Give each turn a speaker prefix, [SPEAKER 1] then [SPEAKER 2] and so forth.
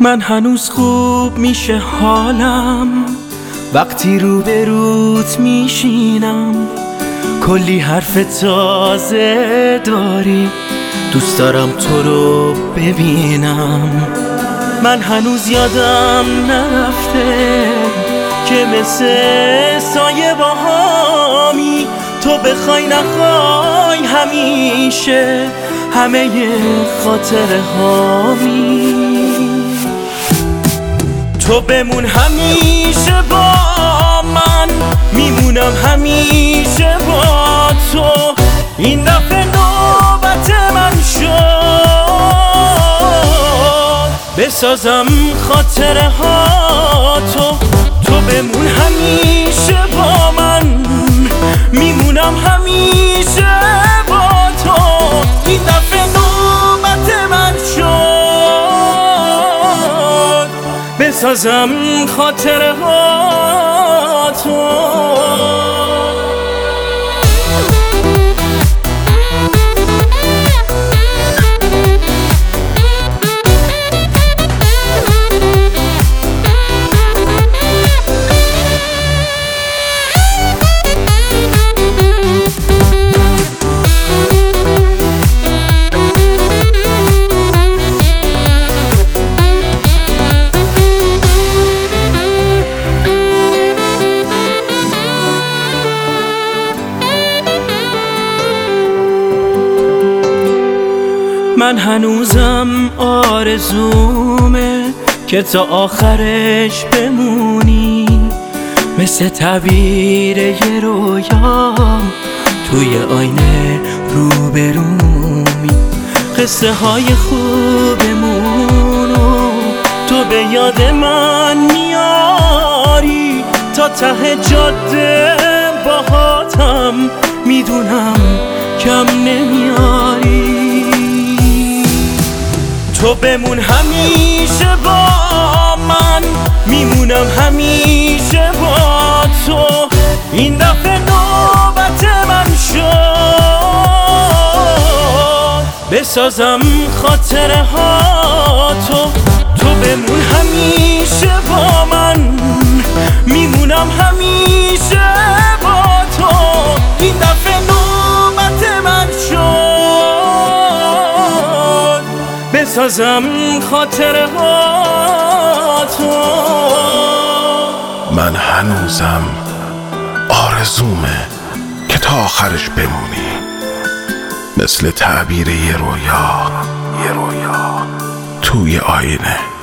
[SPEAKER 1] من هنوز خوب میشه حالم وقتی روبروت میشینم. کلی حرف تازه داری، دوست دارم تو رو ببینم. من هنوز یادم نرفته که مثل سایه باهامی، تو بخوای نخوای همیشه همه خاطره هامی. تو بمون همیشه با من، میمونم همیشه با تو. این دفعه نوبت من شد بسازم خاطره ها تو. تو بمون همیشه با من، میمونم همیشه با تو. این دفعه نوبت من شد بسازم خاطره ها تو. من هنوزم آرزومه که تا آخرش بمونی، مثل تعبیر یه رویا توی آینه روبرومی. قصه های خوبمونو تو به یاد من میاری، تا ته جاده باهاتم میدونم کم نمیاری. تو بمون همیشه با من، میمونم همیشه با تو. این دفعه نوبت من شد بسازم خاطره ها تو. تو بمون همیشه با من، میمونم همیشه با تو. این دفعه نوبت من شد بسازم خاطره ها تو.
[SPEAKER 2] من هنوزم آرزومه که تا آخرش بمونی، مثل تعبیر یه رویا توی آینه